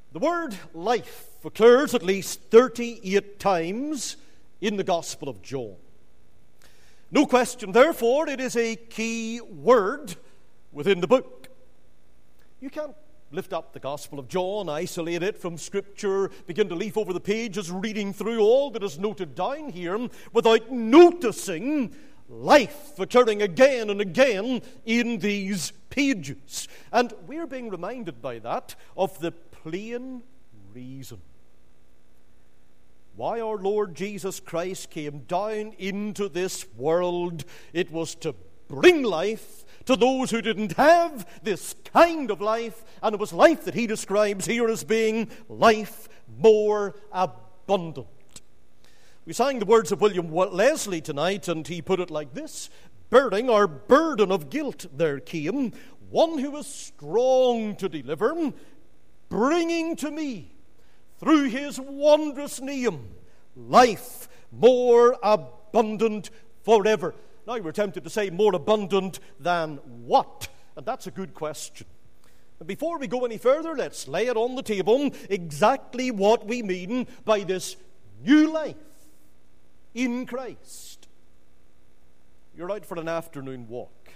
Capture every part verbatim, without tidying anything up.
The word life occurs at least thirty-eight times in the Gospel of John. No question, therefore, it is a key word within the book. You can't lift up the Gospel of John, isolate it from Scripture, begin to leaf over the pages, reading through all that is noted down here without noticing life occurring again and again in these pages. And we're being reminded by that of the plain reason why our Lord Jesus Christ came down into this world. It was to bring life to those who didn't have this kind of life, and it was life that he describes here as being life more abundant. We sang the words of William Leslie tonight, and he put it like this: bearing our burden of guilt there came one who was strong to deliver, bringing to me through his wondrous name life more abundant forever. Now we're tempted to say more abundant than what? And that's a good question. And before we go any further, let's lay it on the table exactly what we mean by this new life in Christ. You're out for an afternoon walk,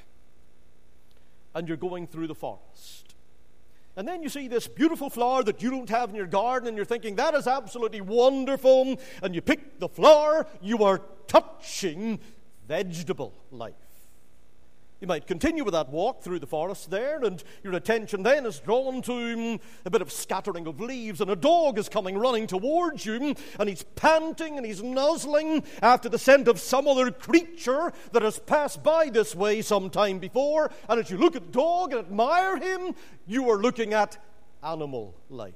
and you're going through the forest. And then you see this beautiful flower that you don't have in your garden, and you're thinking, that is absolutely wonderful. And you pick the flower, you are touching vegetable life. You might continue with that walk through the forest there, and your attention then is drawn to a bit of scattering of leaves, and a dog is coming running towards you, and he's panting and he's nuzzling after the scent of some other creature that has passed by this way some time before. And as you look at the dog and admire him, you are looking at animal life.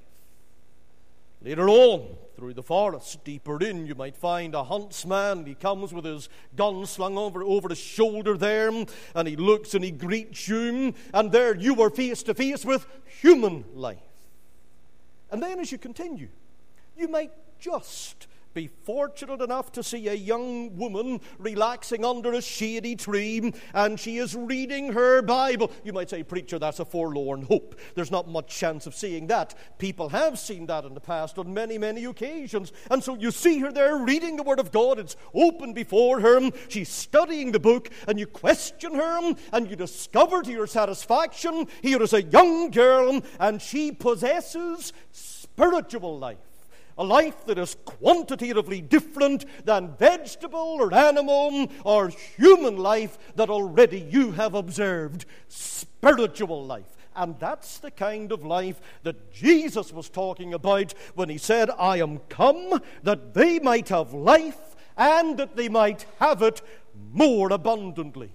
Later on, through the forest, deeper in, you might find a huntsman. He comes with his gun slung over, over his shoulder there, and he looks and he greets you, and there you are face to face with human life. And then as you continue, you might just be fortunate enough to see a young woman relaxing under a shady tree, and she is reading her Bible. You might say, preacher, that's a forlorn hope. There's not much chance of seeing that. People have seen that in the past on many, many occasions. And so you see her there reading the Word of God. It's open before her. She's studying the book, and you question her, and you discover to your satisfaction, here is a young girl, and she possesses spiritual life. A life that is quantitatively different than vegetable or animal or human life that already you have observed. Spiritual life. And that's the kind of life that Jesus was talking about when he said, I am come that they might have life and that they might have it more abundantly.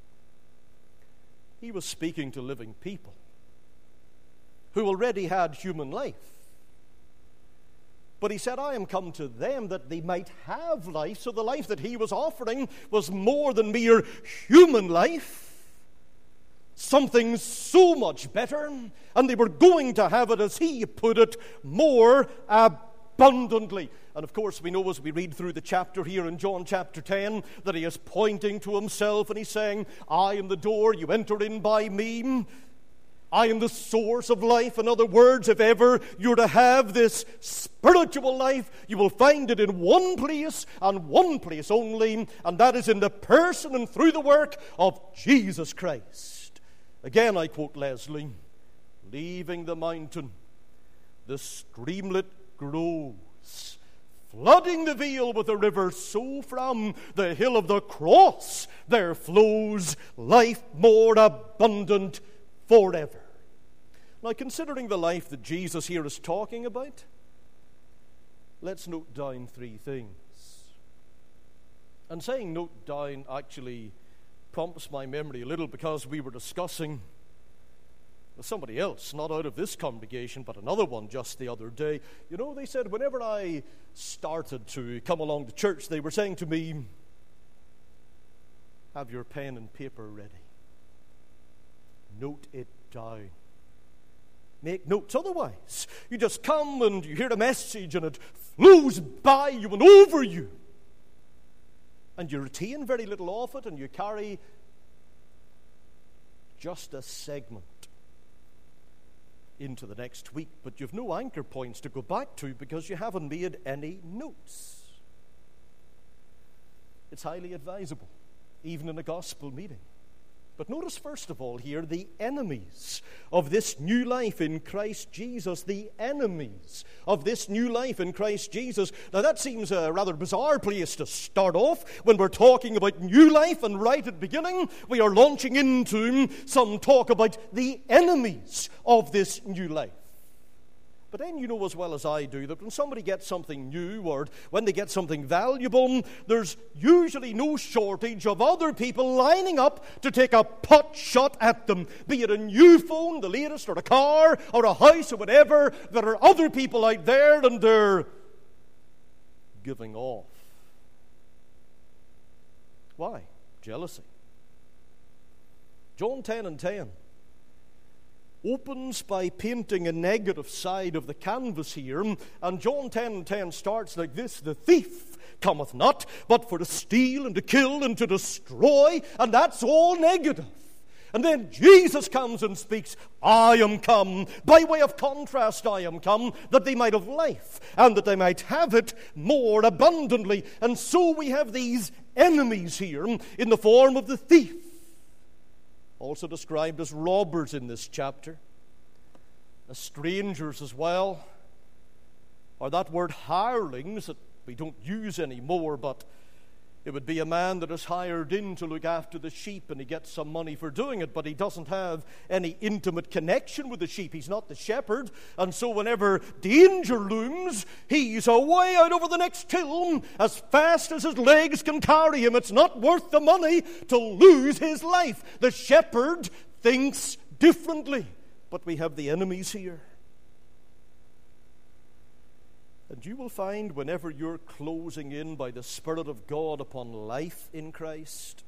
He was speaking to living people who already had human life. But he said, I am come to them that they might have life. So the life that he was offering was more than mere human life. Something so much better. And they were going to have it, as he put it, more abundantly. And of course, we know as we read through the chapter here in John chapter ten, that he is pointing to himself and he's saying, I am the door, you enter in by me. I am the source of life. In other words, if ever you're to have this spiritual life, you will find it in one place and one place only, and that is in the person and through the work of Jesus Christ. Again, I quote Leslie, leaving the mountain, the streamlet grows, flooding the vale with a river, so from the hill of the cross there flows life more abundant forever. Now, considering the life that Jesus here is talking about, let's note down three things. And saying note down actually prompts my memory a little, because we were discussing with somebody else, not out of this congregation, but another one just the other day. You know, they said whenever I started to come along to church, they were saying to me, have your pen and paper ready. Note it down. Make notes. Otherwise, you just come and you hear a message and it flows by you and over you. And you retain very little of it, and you carry just a segment into the next week, but you've no anchor points to go back to because you haven't made any notes. It's highly advisable, even in a gospel meeting. But notice first of all here the enemies of this new life in Christ Jesus. The enemies of this new life in Christ Jesus. Now that seems a rather bizarre place to start off when we're talking about new life, and right at the beginning we are launching into some talk about the enemies of this new life. But then you know as well as I do that when somebody gets something new or when they get something valuable, there's usually no shortage of other people lining up to take a pot shot at them. Be it a new phone, the latest, or a car, or a house, or whatever. There are other people out there and they're giving off. Why? Jealousy. John ten and ten opens by painting a negative side of the canvas here, and John ten and ten starts like this: the thief cometh not but for to steal and to kill and to destroy, and that's all negative. And then Jesus comes and speaks, I am come, by way of contrast, I am come, that they might have life, and that they might have it more abundantly. And so we have these enemies here in the form of the thief, also described as robbers in this chapter, as strangers as well, or that word hirelings that we don't use anymore, but it would be a man that is hired in to look after the sheep, and he gets some money for doing it, but he doesn't have any intimate connection with the sheep. He's not the shepherd, and so whenever danger looms, he's away out over the next hill as fast as his legs can carry him. It's not worth the money to lose his life. The shepherd thinks differently, but we have the enemies here. And you will find whenever you're closing in by the Spirit of God upon life in Christ,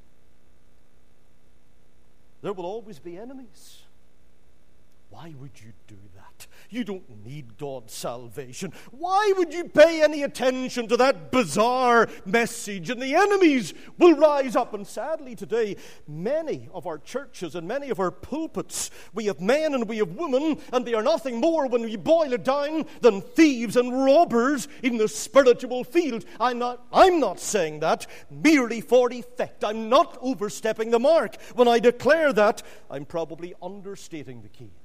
there will always be enemies. Why would you do that? You don't need God's salvation. Why would you pay any attention to that bizarre message? And the enemies will rise up. And sadly today, many of our churches and many of our pulpits, we have men and we have women, and they are nothing more, when we boil it down, than thieves and robbers in the spiritual field. I'm not, I'm not saying that merely for effect. I'm not overstepping the mark. When I declare that, I'm probably understating the case.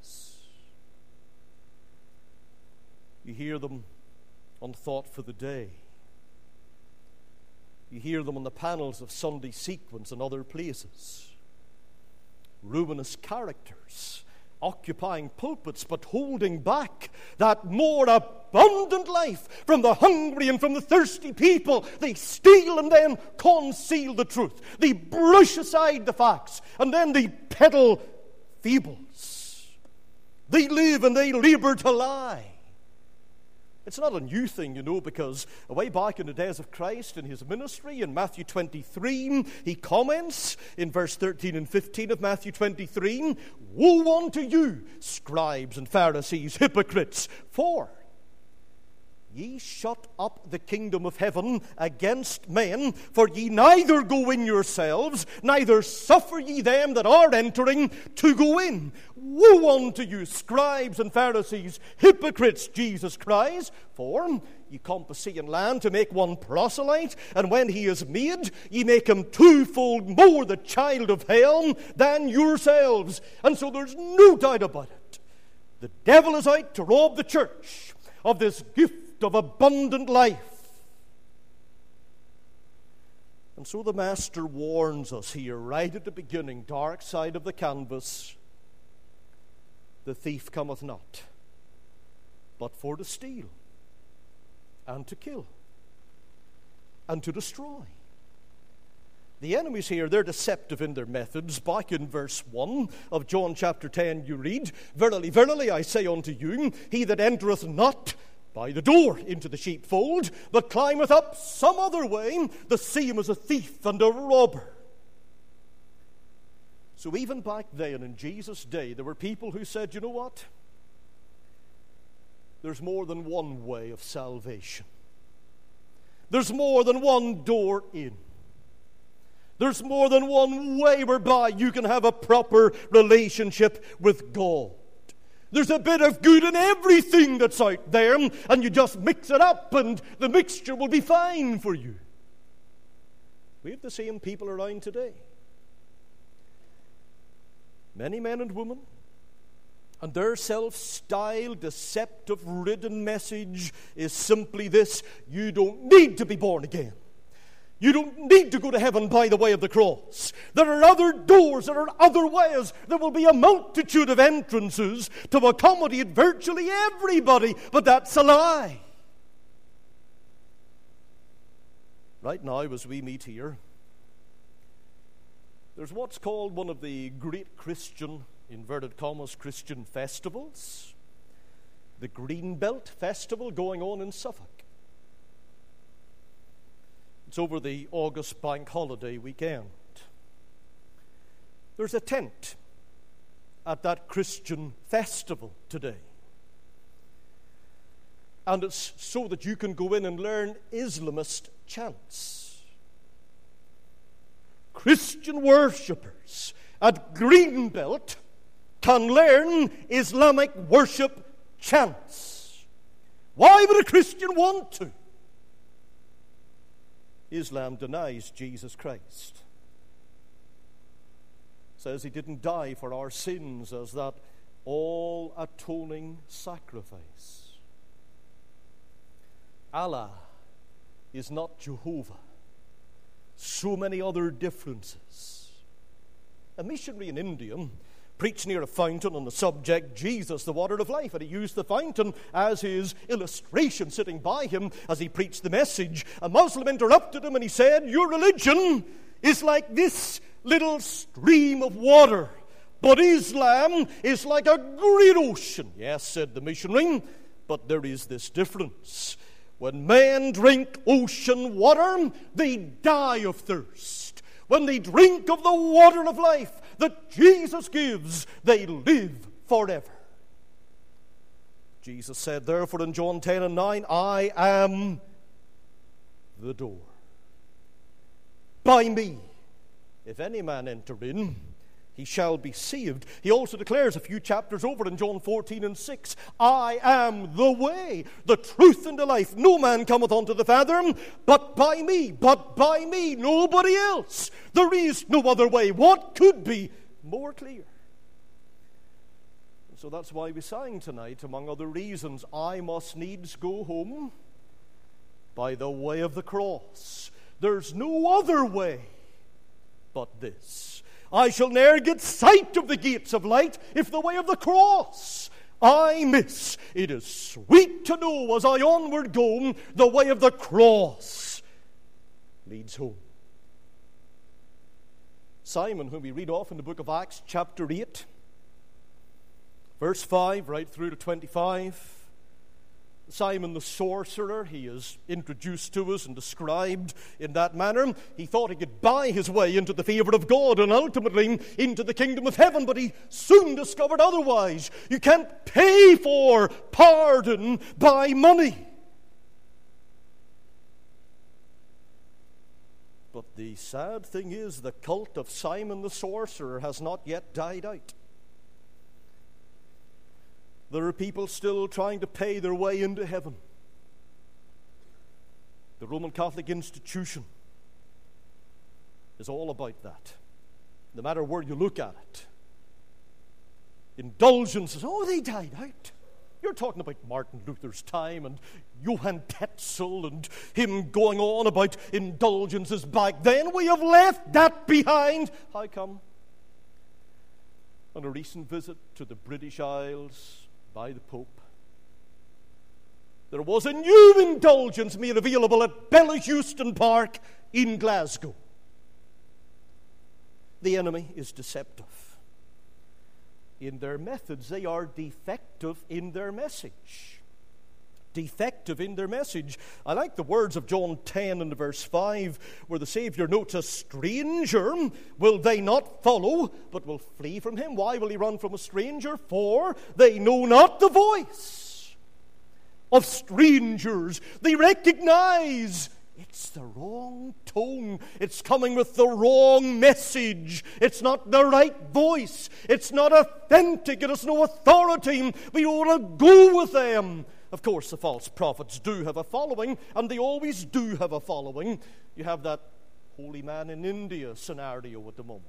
You hear them on Thought for the Day. You hear them on the panels of Sunday Sequence and other places. Ruinous characters occupying pulpits but holding back that more abundant life from the hungry and from the thirsty people. They steal and then conceal the truth. They brush aside the facts and then they peddle fables. They live and they labor to lie. It's not a new thing, you know, because way back in the days of Christ in his ministry, in Matthew twenty-three, he comments in verse thirteen and fifteen of Matthew twenty-three, woe unto you, scribes and Pharisees, hypocrites, for ye shut up the kingdom of heaven against men, for ye neither go in yourselves, neither suffer ye them that are entering to go in. Woe unto you, scribes and Pharisees, hypocrites, Jesus cries, for ye come to sea and land to make one proselyte, and when he is made, ye make him twofold more the child of hell than yourselves. And so there's no doubt about it. The devil is out to rob the church of this gift of abundant life. And so the Master warns us here right at the beginning, dark side of the canvas, the thief cometh not but for to steal and to kill and to destroy. The enemies here, they're deceptive in their methods. Back in verse one of John chapter ten you read, verily, verily, I say unto you, he that entereth not by the door into the sheepfold, but climbeth up some other way, the same as a thief and a robber. So even back then in Jesus' day, there were people who said, you know what? There's more than one way of salvation. There's more than one door in. There's more than one way whereby you can have a proper relationship with God. There's a bit of good in everything that's out there, and you just mix it up, and the mixture will be fine for you. We have the same people around today. Many men and women, and their self-styled, deceptive-ridden message is simply this: you don't need to be born again. You don't need to go to heaven by the way of the cross. There are other doors, there are other ways. There will be a multitude of entrances to accommodate virtually everybody, but that's a lie. Right now, as we meet here, there's what's called one of the great Christian, inverted commas, Christian festivals, the Greenbelt Festival, going on in Suffolk. It's over the August bank holiday weekend. There's a tent at that Christian festival today. And it's so that you can go in and learn Islamist chants. Christian worshippers at Greenbelt can learn Islamic worship chants. Why would a Christian want to? Islam denies Jesus Christ. Says he didn't die for our sins as that all-atoning sacrifice. Allah is not Jehovah. So many other differences. A missionary in India preached near a fountain on the subject, Jesus, the water of life, and he used the fountain as his illustration sitting by him as he preached the message. A Muslim interrupted him and he said, your religion is like this little stream of water, but Islam is like a great ocean. Yes, said the missionary, but there is this difference. When men drink ocean water, they die of thirst. When they drink of the water of life that Jesus gives, they live forever. Jesus said, therefore, in John ten and nine, I am the door. By me, if any man enter in, he shall be saved. He also declares a few chapters over in John fourteen and six, I am the way, the truth, and the life. No man cometh unto the Father but by me, but by me, nobody else. There is no other way. What could be more clear? And so that's why we sang tonight, among other reasons, I must needs go home by the way of the cross. There's no other way but this. I shall ne'er get sight of the gates of light if the way of the cross I miss. It is sweet to know as I onward go, the way of the cross leads home. Simon, whom we read off in the book of Acts, chapter eight, verse five, right through to twenty-five. Simon the sorcerer, he is introduced to us and described in that manner. He thought he could buy his way into the favor of God and ultimately into the kingdom of heaven, but he soon discovered otherwise. You can't pay for pardon by money. But the sad thing is, the cult of Simon the sorcerer has not yet died out. There are people still trying to pay their way into heaven. The Roman Catholic institution is all about that. No matter where you look at it. Indulgences, oh, they died out. You're talking about Martin Luther's time and Johann Tetzel and him going on about indulgences back then. We have left that behind. How come? On a recent visit to the British Isles by the Pope, there was a new indulgence made available at Bellahouston Park in Glasgow. The enemy is deceptive in their methods. They are defective in their message. Defective in their message. I like the words of John ten and verse five, where the Savior notes, a stranger will they not follow, but will flee from him. Why will he run from a stranger? For they know not the voice of strangers. They recognize it's the wrong tone. It's coming with the wrong message. It's not the right voice. It's not authentic. It has no authority. We want to go with them. Of course, the false prophets do have a following, and they always do have a following. You have that holy man in India scenario at the moment.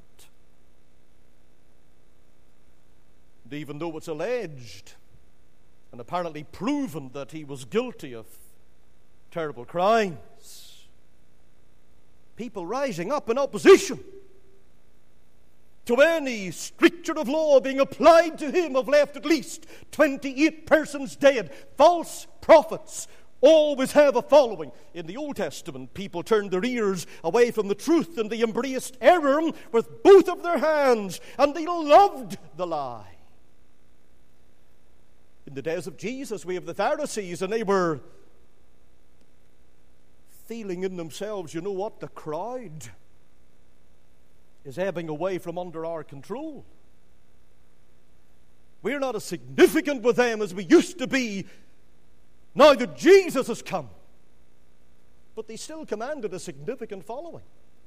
And even though it's alleged and apparently proven that he was guilty of terrible crimes, people rising up in opposition to any stricture of law being applied to him have left at least twenty-eight persons dead. False prophets always have a following. In the Old Testament, people turned their ears away from the truth and they embraced error with both of their hands, and they loved the lie. In the days of Jesus, we have the Pharisees, and they were feeling in themselves, you know what, the crowd is ebbing away from under our control. We're not as significant with them as we used to be now that Jesus has come. But they still commanded a significant following.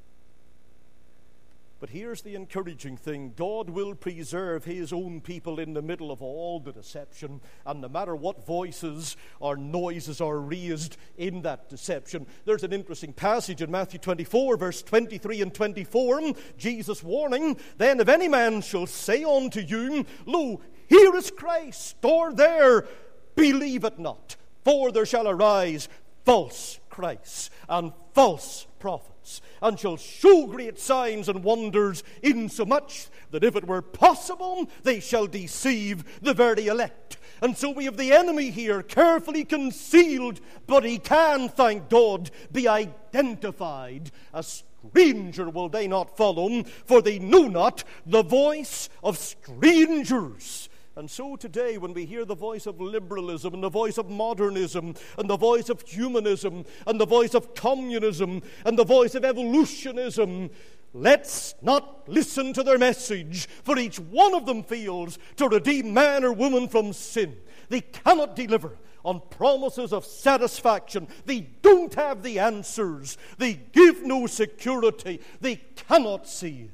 But here's the encouraging thing. God will preserve his own people in the middle of all the deception, and no matter what voices or noises are raised in that deception. There's an interesting passage in Matthew twenty-four, verse twenty-three and twenty-four. Jesus warning, then if any man shall say unto you, lo, here is Christ, or there, believe it not. For there shall arise false Christs and false prophets, and shall show great signs and wonders, insomuch that if it were possible, they shall deceive the very elect. And so we have the enemy here, carefully concealed, but he can, thank God, be identified. A stranger will they not follow, for they know not the voice of strangers. And so today, when we hear the voice of liberalism and the voice of modernism and the voice of humanism and the voice of communism and the voice of evolutionism, let's not listen to their message, for each one of them fails to redeem man or woman from sin. They cannot deliver on promises of satisfaction. They don't have the answers. They give no security. They cannot save.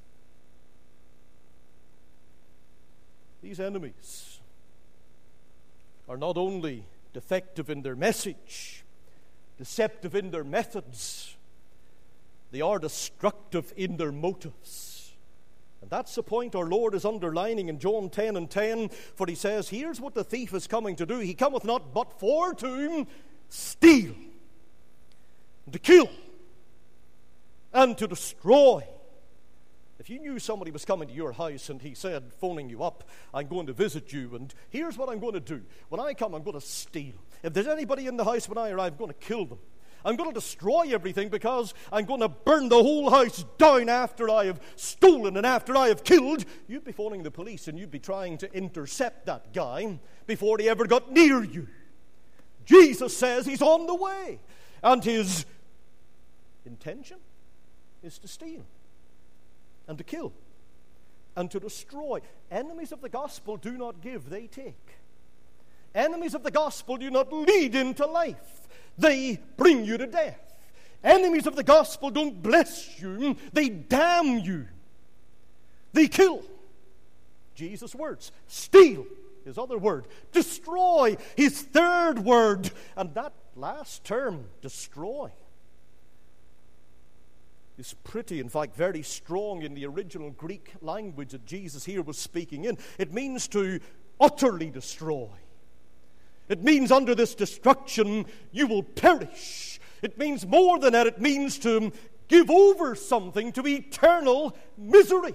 These enemies are not only defective in their message, deceptive in their methods, they are destructive in their motives. And that's the point our Lord is underlining in John ten and ten, for he says, here's what the thief is coming to do. He cometh not but for to steal, and to kill, and to destroy. If you knew somebody was coming to your house and he said, phoning you up, I'm going to visit you, and here's what I'm going to do. When I come, I'm going to steal. If there's anybody in the house when I arrive, I'm going to kill them. I'm going to destroy everything because I'm going to burn the whole house down after I have stolen and after I have killed. You'd be phoning the police and you'd be trying to intercept that guy before he ever got near you. Jesus says he's on the way, and his intention is to steal and to kill, and to destroy. Enemies of the gospel do not give, they take. Enemies of the gospel do not lead into life, they bring you to death. Enemies of the gospel don't bless you, they damn you. They kill. Jesus' words. Steal, his other word. Destroy, his third word. And that last term, destroy, is pretty, in fact, very strong in the original Greek language that Jesus here was speaking in. It means to utterly destroy. It means under this destruction you will perish. It means more than that. It means to give over something to eternal misery.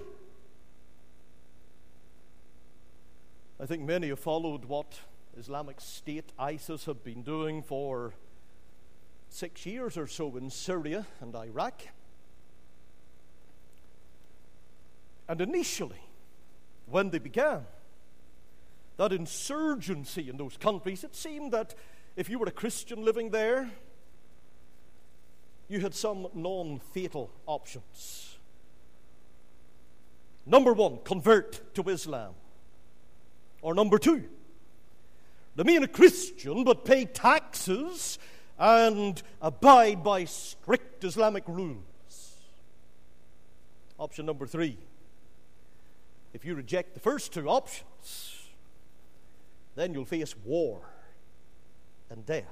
I think many have followed what Islamic State, ISIS, have been doing for six years or so in Syria and Iraq. And initially, when they began that insurgency in those countries, it seemed that if you were a Christian living there, you had some non-fatal options. Number one, convert to Islam. Or number two, remain a Christian but pay taxes and abide by strict Islamic rules. Option number three. If you reject the first two options, then you'll face war and death.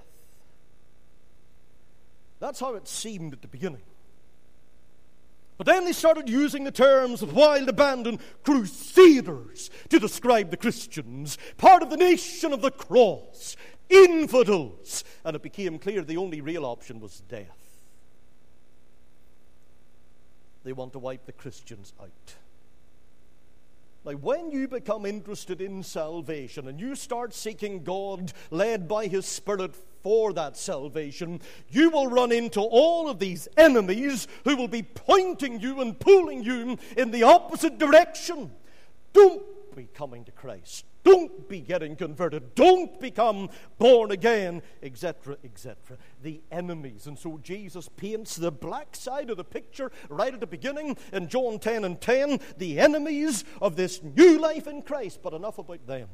That's how it seemed at the beginning. But then they started using the terms of wild abandoned crusaders to describe the Christians, part of the nation of the cross, infidels, and it became clear the only real option was death. They want to wipe the Christians out. Now, when you become interested in salvation and you start seeking God led by His Spirit for that salvation, you will run into all of these enemies who will be pointing you and pulling you in the opposite direction. Don't be coming to Christ. Don't be getting converted. Don't become born again, et cetera, et cetera. The enemies. And so Jesus paints the black side of the picture right at the beginning in John ten and ten. The enemies of this new life in Christ. But enough about them.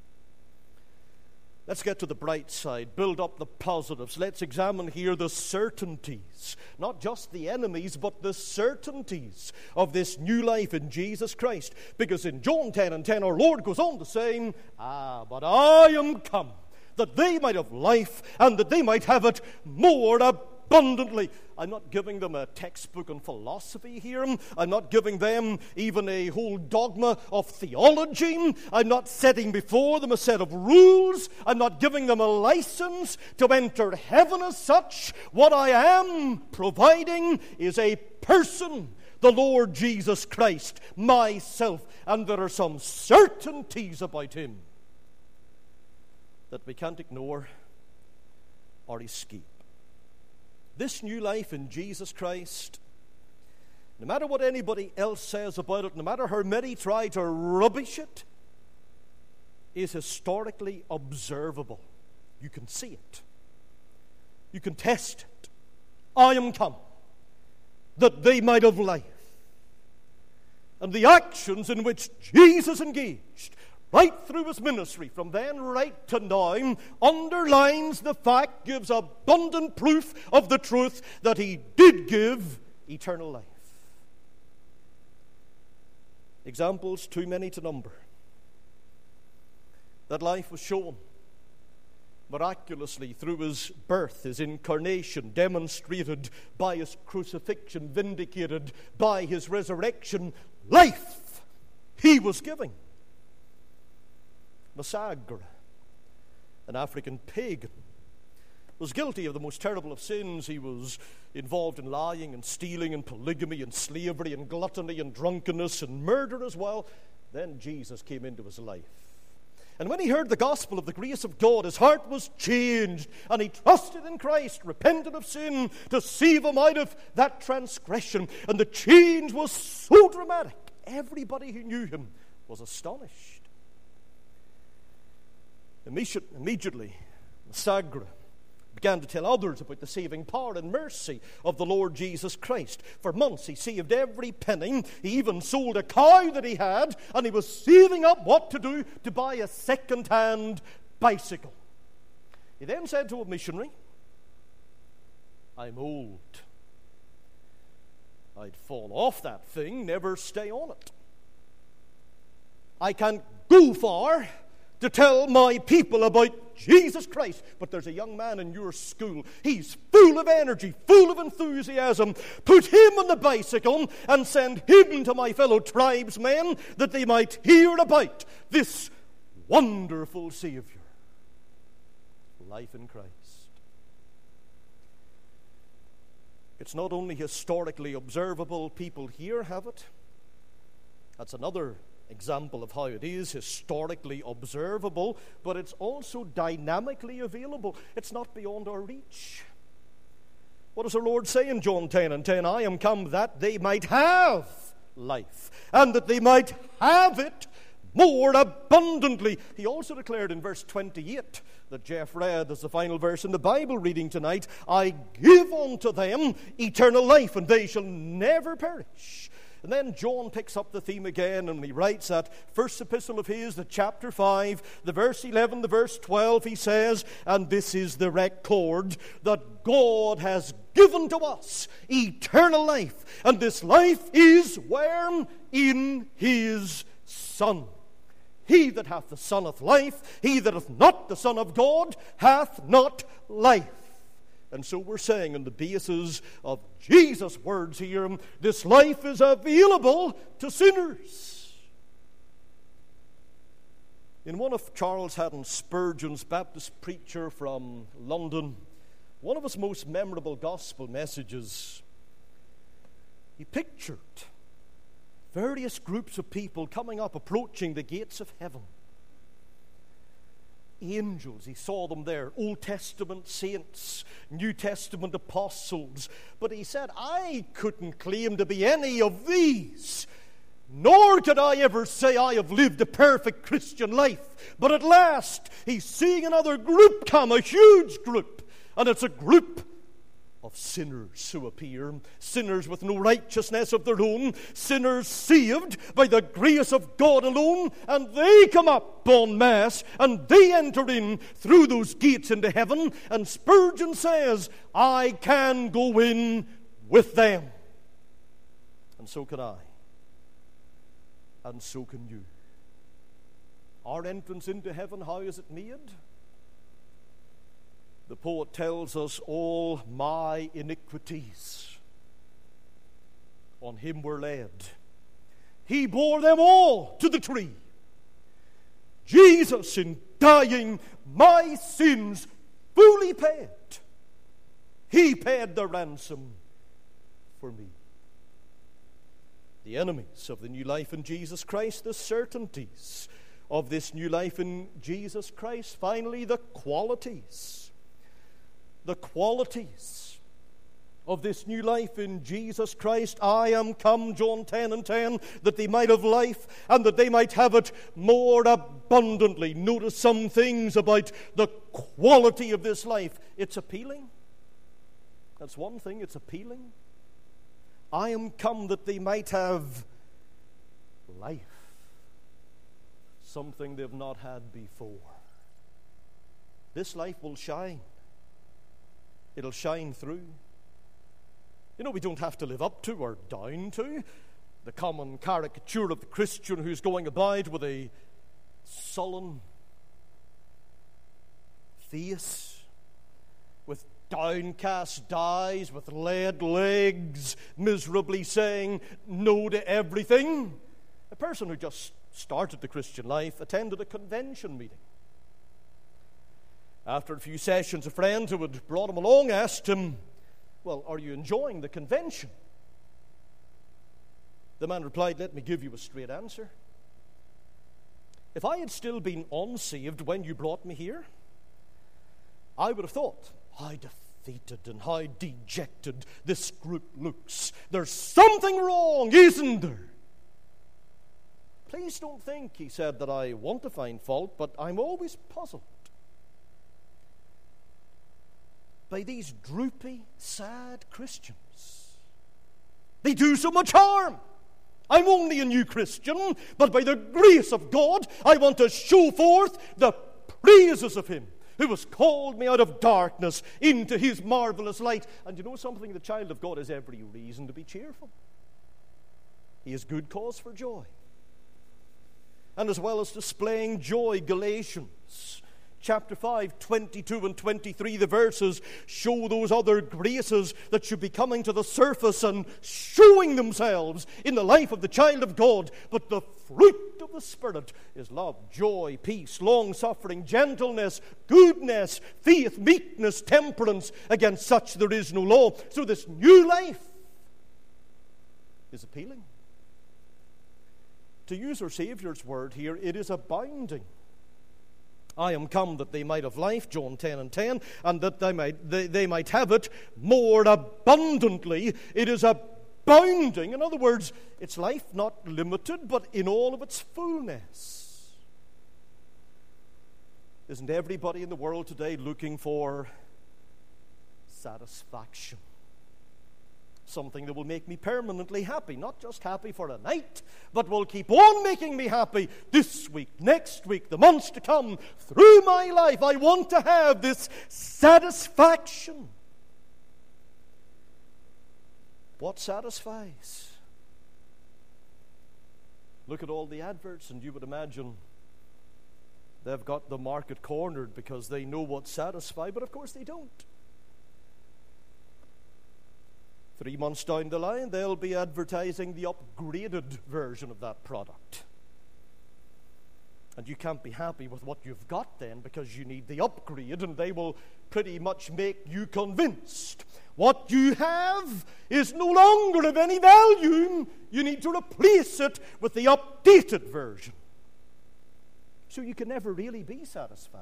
Let's get to the bright side, build up the positives. Let's examine here the certainties. Not just the enemies, but the certainties of this new life in Jesus Christ. Because in John ten and ten, our Lord goes on to say, Ah, but I am come, that they might have life, and that they might have it more abundantly. I'm not giving them a textbook on philosophy here. I'm not giving them even a whole dogma of theology. I'm not setting before them a set of rules. I'm not giving them a license to enter heaven as such. What I am providing is a person, the Lord Jesus Christ, myself. And there are some certainties about Him that we can't ignore or escape. This new life in Jesus Christ, no matter what anybody else says about it, no matter how many try to rubbish it, is historically observable. You can see it. You can test it. I am come, that they might have life. And the actions in which Jesus engaged right through His ministry, from then right to now, underlines the fact, gives abundant proof of the truth that He did give eternal life. Examples too many to number. That life was shown miraculously through His birth, His incarnation, demonstrated by His crucifixion, vindicated by His resurrection. Life He was giving. Masagra, an African pagan, was guilty of the most terrible of sins. He was involved in lying and stealing and polygamy and slavery and gluttony and drunkenness and murder as well. Then Jesus came into his life. And when he heard the gospel of the grace of God, his heart was changed, and he trusted in Christ, repented of sin, to save him out of that transgression. And the change was so dramatic, everybody who knew him was astonished. Immediately, Masagra began to tell others about the saving power and mercy of the Lord Jesus Christ. For months he saved every penny. He even sold a cow that he had, and he was saving up what to do to buy a second-hand bicycle. He then said to a missionary, I'm old. I'd fall off that thing, never stay on it. I can't go far to tell my people about Jesus Christ. But there's a young man in your school. He's full of energy, full of enthusiasm. Put him on the bicycle and send him to my fellow tribesmen that they might hear about this wonderful Savior. Life in Christ. It's not only historically observable, people here have it. That's another example of how it is historically observable, but it's also dynamically available. It's not beyond our reach. What does our Lord say in John ten and ten? I am come that they might have life, and that they might have it more abundantly. He also declared in verse twenty-eight that Jeff read as the final verse in the Bible reading tonight, I give unto them eternal life, and they shall never perish. And then John picks up the theme again, and he writes that first epistle of his, the chapter five, the verse eleven, the verse twelve, he says, "And this is the record that God has given to us, eternal life, and this life is where? In his Son. He that hath the Son hath life, he that hath not the Son of God hath not life." And so we're saying, on the basis of Jesus' words here, this life is available to sinners. In one of Charles Haddon Spurgeon's, Baptist preacher from London, one of his most memorable gospel messages, he pictured various groups of people coming up, approaching the gates of heaven. Angels, he saw them there, Old Testament saints, New Testament apostles. But he said, I couldn't claim to be any of these, nor could I ever say I have lived a perfect Christian life. But at last, he's seeing another group come, a huge group, and it's a group of sinners who appear, sinners with no righteousness of their own, sinners saved by the grace of God alone, and they come up en masse, and they enter in through those gates into heaven, and Spurgeon says, I can go in with them. And so can I. And so can you. Our entrance into heaven, how is it made? The poet tells us, all my iniquities on him were laid. He bore them all to the tree. Jesus, in dying, my sins fully paid. He paid the ransom for me. The enemies of the new life in Jesus Christ, the certainties of this new life in Jesus Christ. Finally, the qualities. The qualities of this new life in Jesus Christ. I am come, John ten and ten, that they might have life, and that they might have it more abundantly. Notice some things about the quality of this life. It's appealing. That's one thing, it's appealing. I am come that they might have life. Something they've not had before. This life will shine. It'll shine through. You know, we don't have to live up to or down to the common caricature of the Christian who's going about with a sullen face, with downcast eyes, with lead legs, miserably saying no to everything. A person who just started the Christian life, attended a convention meeting. After a few sessions, a friend who had brought him along asked him, well, are you enjoying the convention? The man replied, let me give you a straight answer. If I had still been unsaved when you brought me here, I would have thought, how defeated and how dejected this group looks. There's something wrong, isn't there? Please don't think, he said, that I want to find fault, but I'm always puzzled by these droopy, sad Christians. They do so much harm. I'm only a new Christian, but by the grace of God, I want to show forth the praises of Him who has called me out of darkness into His marvelous light. And you know something? The child of God has every reason to be cheerful. He has good cause for joy. And as well as displaying joy, Galatians chapter five, twenty-two and twenty-three, the verses show those other graces that should be coming to the surface and showing themselves in the life of the child of God. But the fruit of the Spirit is love, joy, peace, long-suffering, gentleness, goodness, faith, meekness, temperance. Against such there is no law. So this new life is appealing. To use our Savior's word here, it is abounding. I am come that they might have life, John ten and ten, and that they might they, they might have it more abundantly. It is abounding. In other words, it's life not limited, but in all of its fullness. Isn't everybody in the world today looking for satisfaction? something that will make me permanently happy, not just happy for a night, but will keep on making me happy this week, next week, the months to come, through my life. I want to have this satisfaction. What satisfies? Look at all the adverts, and you would imagine they've got the market cornered because they know what satisfies, but of course they don't. Three months down the line, they'll be advertising the upgraded version of that product. And you can't be happy with what you've got then, because you need the upgrade, and they will pretty much make you convinced. What you have is no longer of any value. You need to replace it with the updated version. So you can never really be satisfied.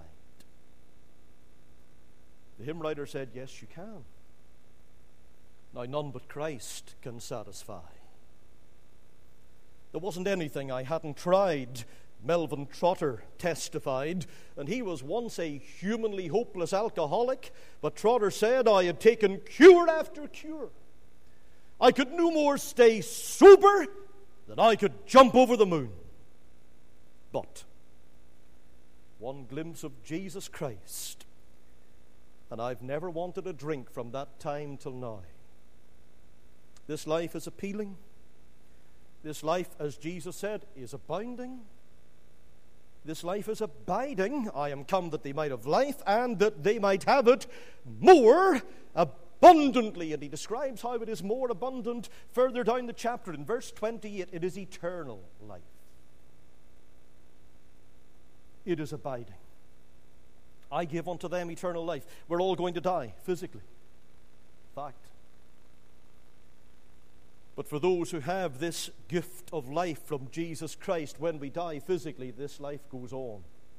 The hymn writer said, yes, you can. Now, none but Christ can satisfy. There wasn't anything I hadn't tried, Melvin Trotter testified, and he was once a humanly hopeless alcoholic, but Trotter said, I had taken cure after cure. I could no more stay sober than I could jump over the moon. But one glimpse of Jesus Christ, and I've never wanted a drink from that time till now. This life is appealing. This life, as Jesus said, is abounding. This life is abiding. I am come that they might have life, and that they might have it more abundantly. And he describes how it is more abundant further down the chapter. In verse twenty-eight, it is eternal life. It is abiding. I give unto them eternal life. We're all going to die physically. Fact. But for those who have this gift of life from Jesus Christ, when we die physically, this life goes on.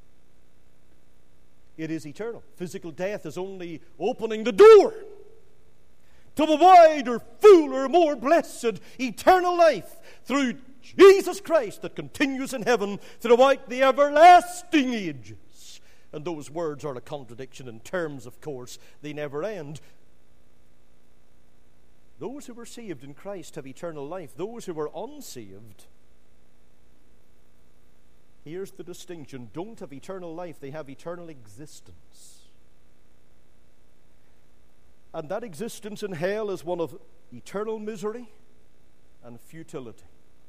It is eternal. Physical death is only opening the door to a wider, fuller, more blessed eternal life through Jesus Christ that continues in heaven throughout the everlasting ages. And those words are a contradiction in terms, of course. They never end. Those who are saved in Christ have eternal life. Those who are unsaved, here's the distinction, don't have eternal life. They have eternal existence. And that existence in hell is one of eternal misery and futility.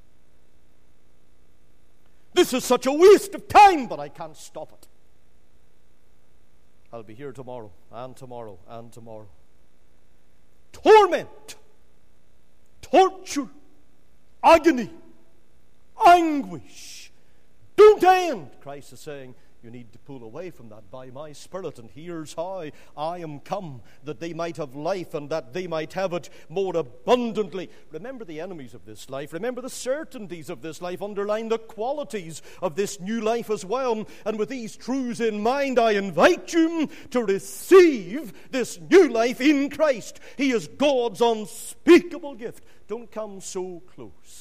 This is such a waste of time, but I can't stop it. I'll be here tomorrow, and tomorrow, and tomorrow. Torment, torture, agony, anguish don't end. Christ is saying, you need to pull away from that by my Spirit, and here's how. I am come that they might have life, and that they might have it more abundantly. Remember the enemies of this life. Remember the certainties of this life. Underline the qualities of this new life as well. And with these truths in mind, I invite you to receive this new life in Christ. He is God's unspeakable gift. Don't come so close,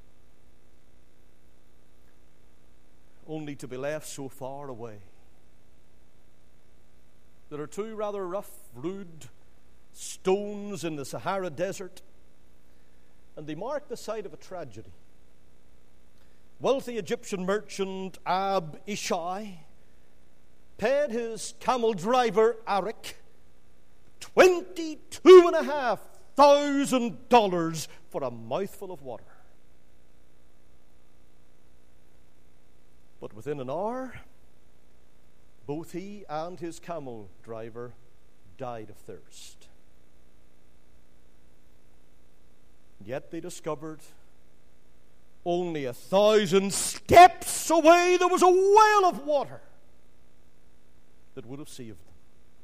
only to be left so far away. There are two rather rough, rude stones in the Sahara Desert, and they mark the site of a tragedy. Wealthy Egyptian merchant Ab Ishai paid his camel driver Arik twenty-two and a half thousand dollars for a mouthful of water. But within an hour, both he and his camel driver died of thirst. Yet they discovered only a thousand steps away there was a well of water that would have saved them.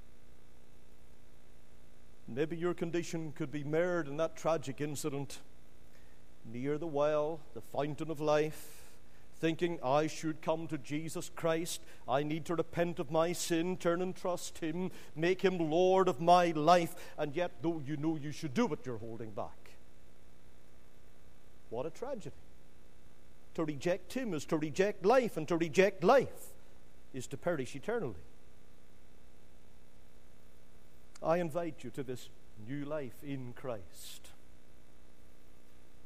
Maybe your condition could be mirrored in that tragic incident. Near the well, the fountain of life, thinking, I should come to Jesus Christ. I need to repent of my sin, turn and trust Him, make Him Lord of my life. And yet, though you know you should do it, you're holding back. What a tragedy. To reject Him is to reject life, and to reject life is to perish eternally. I invite you to this new life in Christ.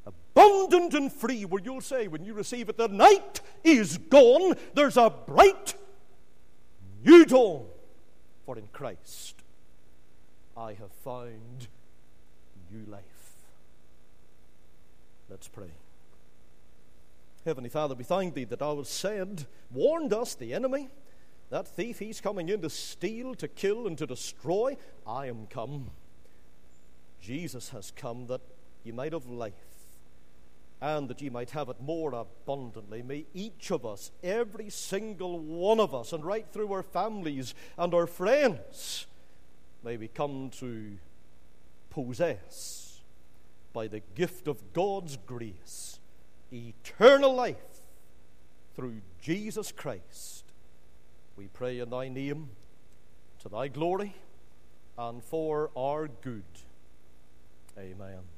abundant and free, where you'll say when you receive it, the night is gone, there's a bright new dawn. For in Christ I have found new life. Let's pray. Heavenly Father, we thank Thee that Thou hast said, warned us, the enemy, that thief, he's coming in to steal, to kill, and to destroy. I am come. Jesus has come that you might have life, and that you might have it more abundantly. May each of us, every single one of us, and right through our families and our friends, may we come to possess, by the gift of God's grace, eternal life through Jesus Christ. We pray in Thy name, to Thy glory, and for our good. Amen.